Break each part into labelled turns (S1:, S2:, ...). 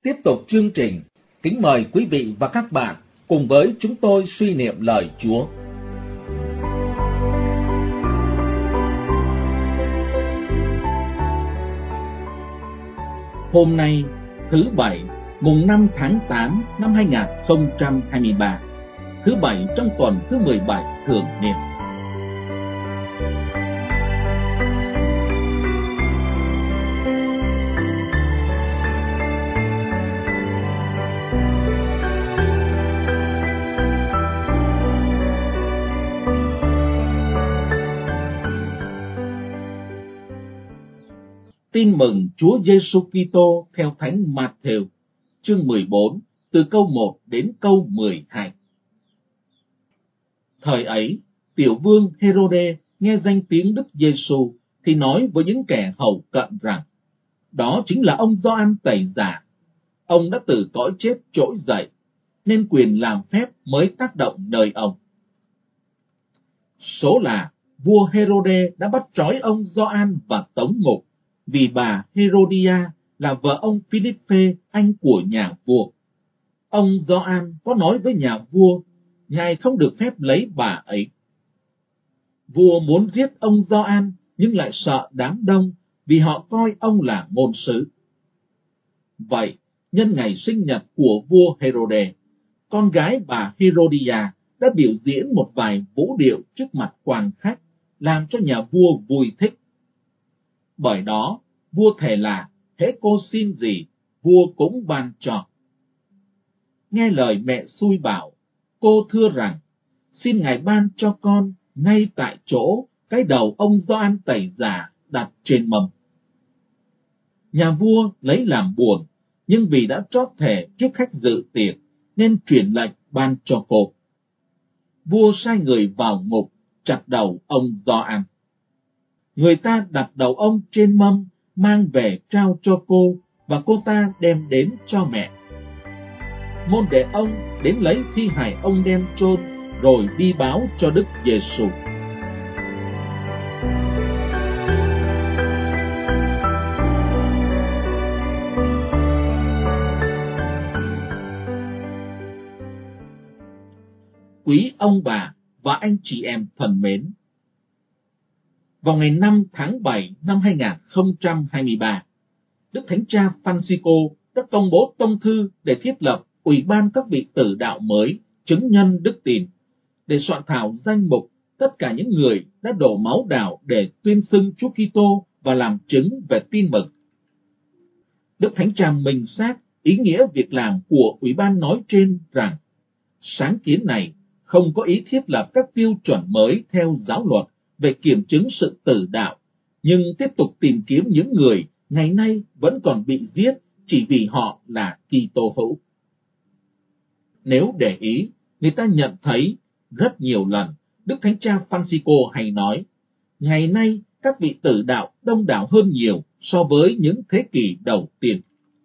S1: Tiếp tục chương trình, kính mời quý vị và các bạn cùng với chúng tôi suy niệm lời Chúa. Hôm nay, thứ Bảy, mùng 5 tháng 8 năm 2023, thứ Bảy trong tuần thứ 17 thường niên. Tin mừng Chúa Giêsu Kitô theo Thánh Matthew, chương 14, từ câu 1 đến câu 12. Thời ấy, tiểu vương Herode nghe danh tiếng Đức Giêsu thì nói với những kẻ hầu cận rằng: đó chính là ông Gioan Tẩy Giả. Ông đã từ cõi chết trỗi dậy, nên quyền làm phép mới tác động nơi ông. Số là vua Herode đã bắt trói ông Gioan và tống ngục, vì bà Herodia là vợ ông Philippe, anh của nhà vua. Ông Gioan có nói với nhà vua, ngài không được phép lấy bà ấy. Vua muốn giết ông Gioan nhưng lại sợ đám đông, vì họ coi ông là ngôn sứ. Vậy, nhân ngày sinh nhật của vua Herode, con gái bà Herodia đã biểu diễn một vài vũ điệu trước mặt quan khách, làm cho nhà vua vui thích. Bởi đó, vua thề là hễ cô xin gì, vua cũng ban cho. Nghe lời mẹ xui bảo, cô thưa rằng: xin ngài ban cho con ngay tại chỗ cái đầu ông Gioan Tẩy Giả đặt trên mâm. Nhà vua lấy làm buồn, nhưng vì đã chót thề trước khách dự tiệc nên truyền lệnh ban cho cô. Vua sai người vào ngục chặt đầu ông Gioan. Người ta đặt đầu ông trên mâm, mang về trao cho cô, và cô ta đem đến cho mẹ. Môn đệ ông đến lấy thi hài ông đem chôn, rồi đi báo cho Đức Giêsu. Quý ông bà và anh chị em thân mến, vào ngày 5 tháng 7 năm 2023, Đức Thánh Cha Francisco đã công bố tông thư để thiết lập Ủy ban các vị tử đạo mới chứng nhân đức tin, để soạn thảo danh mục tất cả những người đã đổ máu đào để tuyên xưng Chúa Kitô và làm chứng về tin mừng. Đức Thánh Cha minh xác ý nghĩa việc làm của Ủy ban nói trên rằng sáng kiến này không có ý thiết lập các tiêu chuẩn mới theo giáo luật về kiểm chứng sự tử đạo, nhưng tiếp tục tìm kiếm những người ngày nay vẫn còn bị giết chỉ vì họ là Kitô hữu. Nếu để ý, người ta nhận thấy rất nhiều lần Đức Thánh Cha Francisco hay nói, ngày nay các vị tử đạo đông đảo hơn nhiều so với những thế kỷ đầu tiên.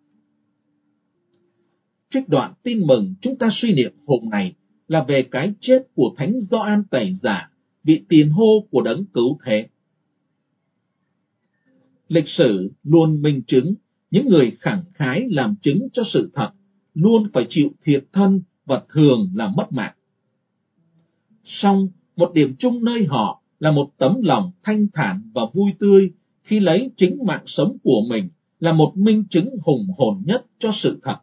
S1: Trích đoạn tin mừng chúng ta suy niệm hôm nay là về cái chết của Thánh Gioan Tẩy Giả, vị tiền hô của Đấng Cứu Thế. Lịch sử luôn minh chứng những người khẳng khái làm chứng cho sự thật luôn phải chịu thiệt thân và thường là mất mạng. Song một điểm chung nơi họ là một tấm lòng thanh thản và vui tươi khi lấy chính mạng sống của mình là một minh chứng hùng hồn nhất cho sự thật.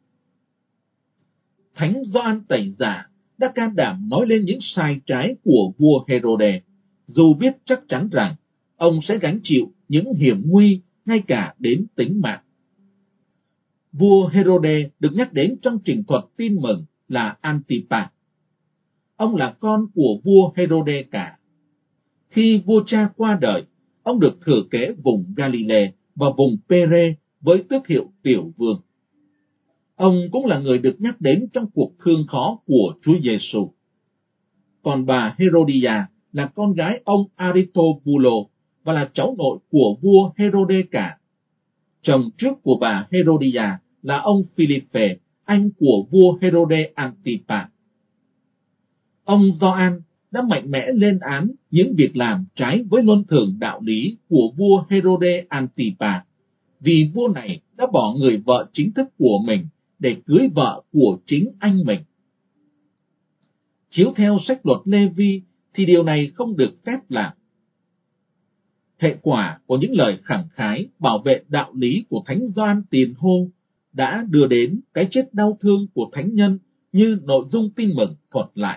S1: Thánh Gioan Tẩy Giả đã can đảm nói lên những sai trái của vua Herode, dù biết chắc chắn rằng ông sẽ gánh chịu những hiểm nguy ngay cả đến tính mạng. Vua Herode được nhắc đến trong trình thuật tin mừng là Antipa. Ông là con của vua Herode cả. Khi vua cha qua đời, ông được thừa kế vùng Galilee và vùng Pere với tước hiệu tiểu vương. Ông cũng là người được nhắc đến trong cuộc thương khó của Chúa Giêsu. Còn bà Herodia là con gái ông Aristobulus và là cháu nội của vua Herode cả. Chồng trước của bà Herodia là ông Philippe, anh của vua Herode Antipa. Ông Gioan đã mạnh mẽ lên án những việc làm trái với luân thường đạo lý của vua Herode Antipa, vì vua này đã bỏ người vợ chính thức của mình để cưới vợ của chính anh mình. Chiếu theo sách luật Lê-vi thì điều này không được phép làm. Hệ quả của những lời khẳng khái bảo vệ đạo lý của Thánh Gioan Tiền Hô đã đưa đến cái chết đau thương của thánh nhân như nội dung tin mừng thuật lại.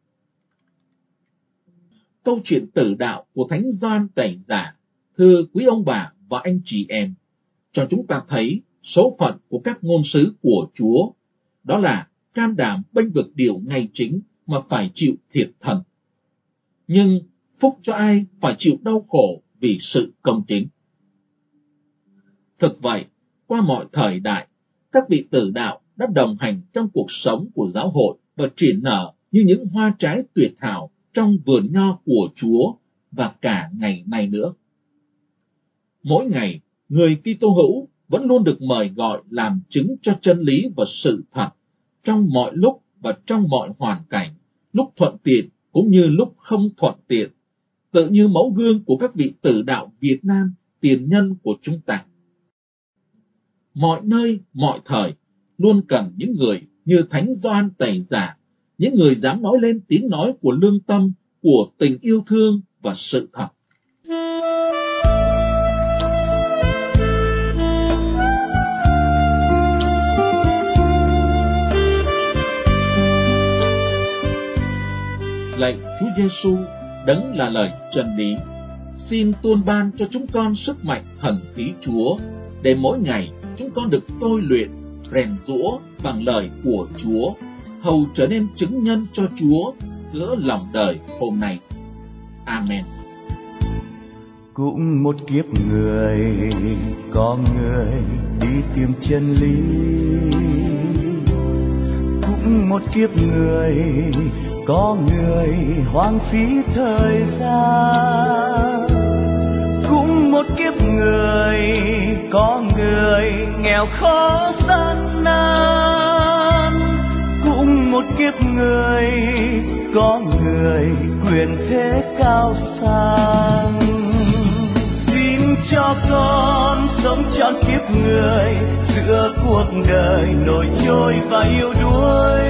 S1: Câu chuyện tử đạo của Thánh Gioan Tẩy Giả, thưa quý ông bà và anh chị em, cho chúng ta thấy số phận của các ngôn sứ của Chúa, đó là can đảm bênh vực điều ngay chính mà phải chịu thiệt thần. Nhưng phúc cho ai phải chịu đau khổ vì sự công chính. Thực vậy, qua mọi thời đại, các vị tử đạo đã đồng hành trong cuộc sống của giáo hội và triển nở như những hoa trái tuyệt hảo trong vườn nho của Chúa và cả ngày nay nữa. Mỗi ngày, người Kitô hữu vẫn luôn được mời gọi làm chứng cho chân lý và sự thật trong mọi lúc và trong mọi hoàn cảnh, lúc thuận tiện cũng như lúc không thuận tiện, tự như mẫu gương của các vị tử đạo Việt Nam tiền nhân của chúng ta. Mọi nơi, mọi thời, luôn cần những người như Thánh Gioan Tẩy Giả, những người dám nói lên tiếng nói của lương tâm, của tình yêu thương và sự thật. Lạy Chúa Giêsu, đấng là lời chân lý, xin tuôn ban cho chúng con sức mạnh thần khí Chúa, để mỗi ngày chúng con được tôi luyện, rèn giũa bằng lời của Chúa, hầu trở nên chứng nhân cho Chúa giữa lòng đời hôm nay. Amen.
S2: Cũng một kiếp người, có người đi tìm chân lý. Cũng một kiếp người, có người hoang phí thời gian. Cũng một kiếp người, có người nghèo khó gian nan. Cũng một kiếp người, có người quyền thế cao sang. Xin cho con sống trọn kiếp người, giữa cuộc đời nổi trôi và yêu đuối.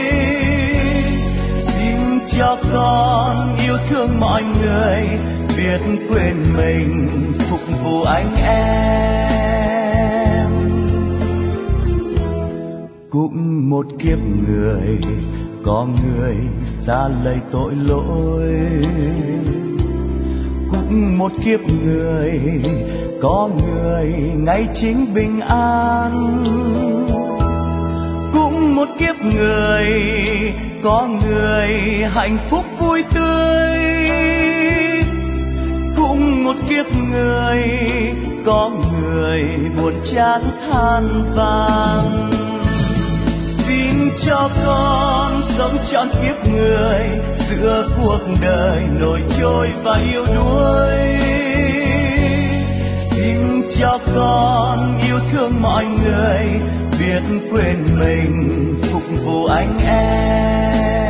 S2: Xin cho con yêu thương mọi người, biết quên mình phục vụ anh em. Cũng một kiếp người, có người xa lầy tội lỗi. Cũng một kiếp người, có người ngay chính bình an. Cũng một kiếp người, có người hạnh phúc vui tươi. Cũng một kiếp người, có người buồn chán than vãn. Xin cho con sống trọn kiếp người, giữa cuộc đời nổi trôi và yêu đuối. Xin cho con yêu thương mọi người, biết quên mình phục vụ anh em.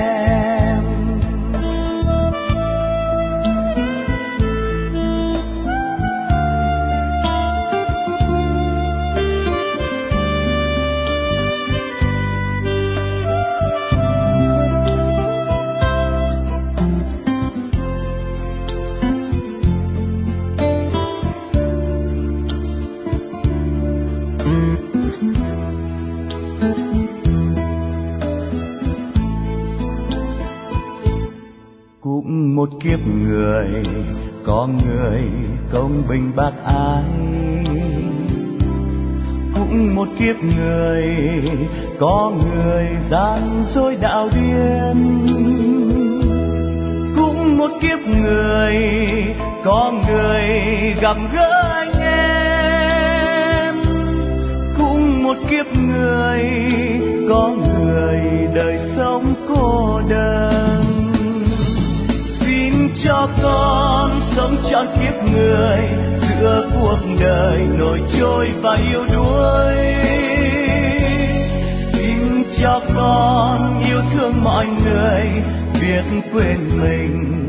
S2: Cũng một kiếp người, có người công bình bác ái. Cũng một kiếp người, có người gian dối đạo điên. Cũng một kiếp người, có người gặp gỡ anh em. Cũng một kiếp người, có người đời sống cô đơn. Xin cho con sống trọn kiếp người, giữa cuộc đời nổi trôi và yêu đuối. Xin cho con yêu thương mọi người, biết quên mình